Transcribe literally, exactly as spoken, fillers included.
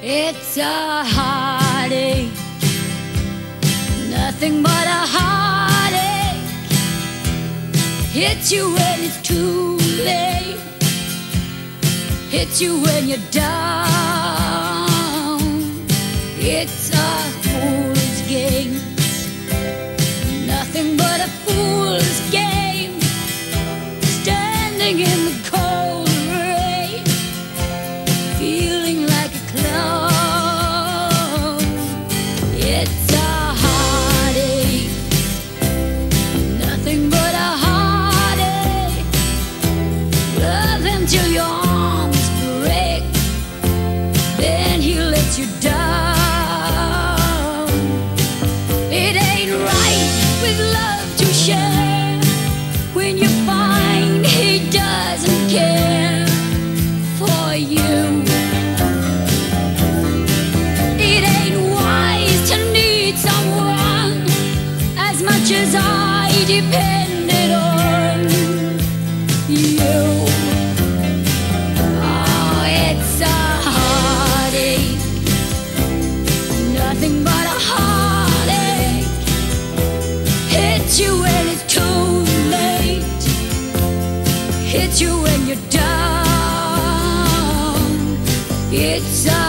It's a heartache, nothing but a heartache. Hits you when it's too late, hits you when you're down. It's a fool's game, nothing but a fool's game. Standing in the cold rain, feeling like a clown. It's a heartache, nothing but a heartache. Love him till your arms break, then he lets you down. It ain't right with love to share when you find he doesn't care for you. It ain't wise to need someone as much as I depended on you. Oh, it's a heartache, nothing but a heartache. Hits you when it's too late, hits you when you're down. It's a